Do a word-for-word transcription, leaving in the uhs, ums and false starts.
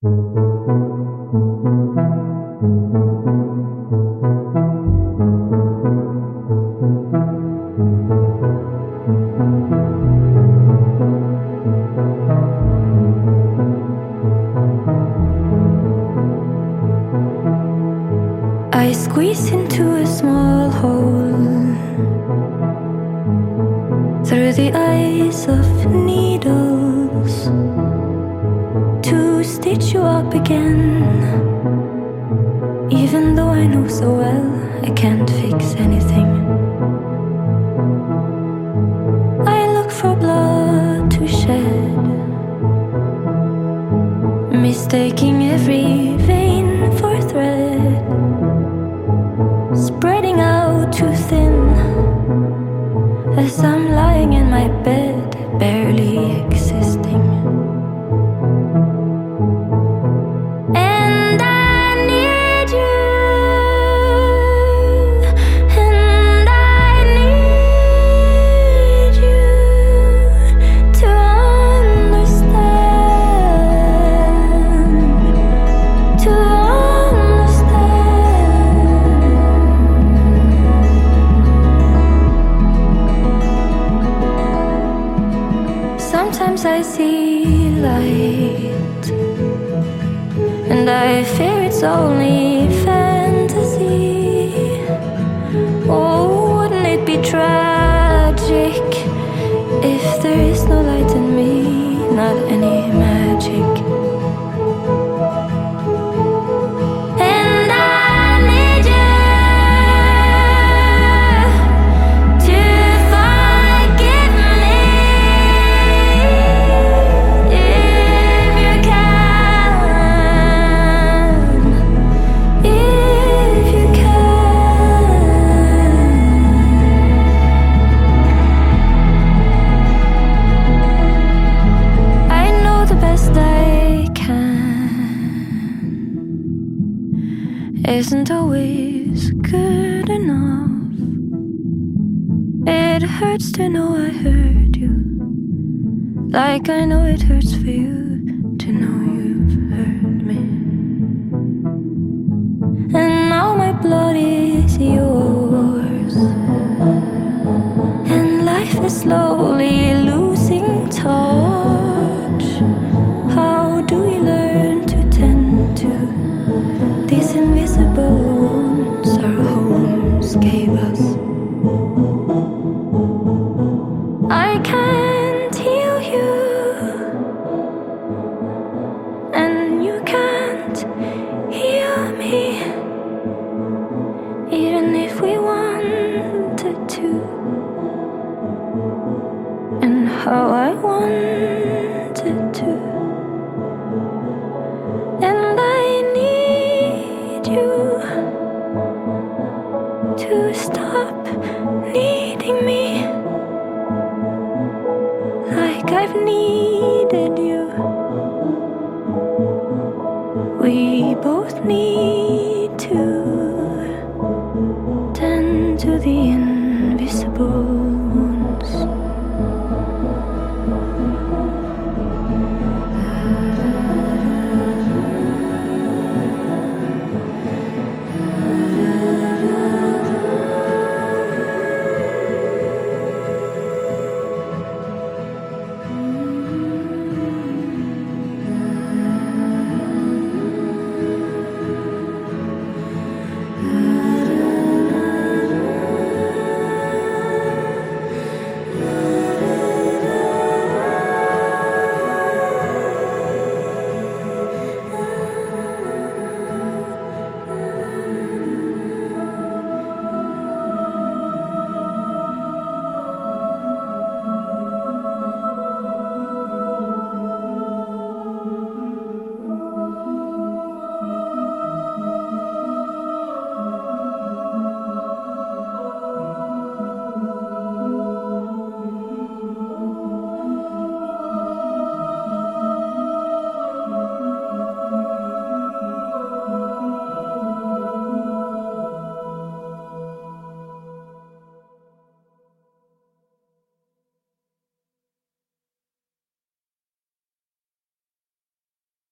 I squeeze into a small hole through the eyes of needles to stitch you up again. Even though I know so well I can't fix anything, I look for blood to shed, mistaking every vein for thread, spreading out too thin as I'm lying in my bed, barely existing. And I need you, and I need you to understand, to sometimes I see light, and I fear it's only fantasy. Oh, wouldn't it be tragic if there is no light in me, not any magic? And I need you to forgive me. Isn't always good enough. It hurts to know I hurt you, like I know it hurts for you to know you've hurt me. And now my blood is yours, and life is slowly losing touch. How do we learn to tend to these invisible wounds our homes gave us? I can't heal you, and you can't heal me, even if we wanted to. And how I wanted to. And I need you to stop needing me like I've needed you. We both need to tend to the invisible.